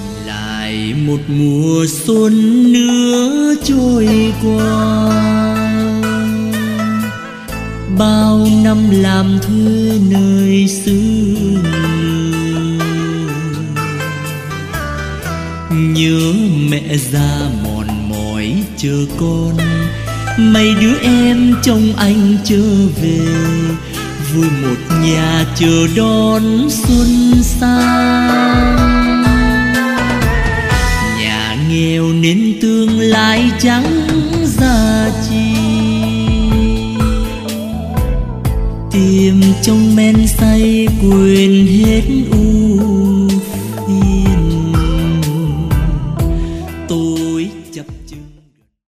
Lại một mùa xuân nữa trôi qua, bao năm làm thuê nơi xứ lừa. Nhớ mẹ già mòn mỏi chờ con, mấy đứa em trông anh trở về, vui một nhà chờ đón xuân sang. Nhà nghèo nên tương lai chẳng ra chi, tìm trong men say quên hết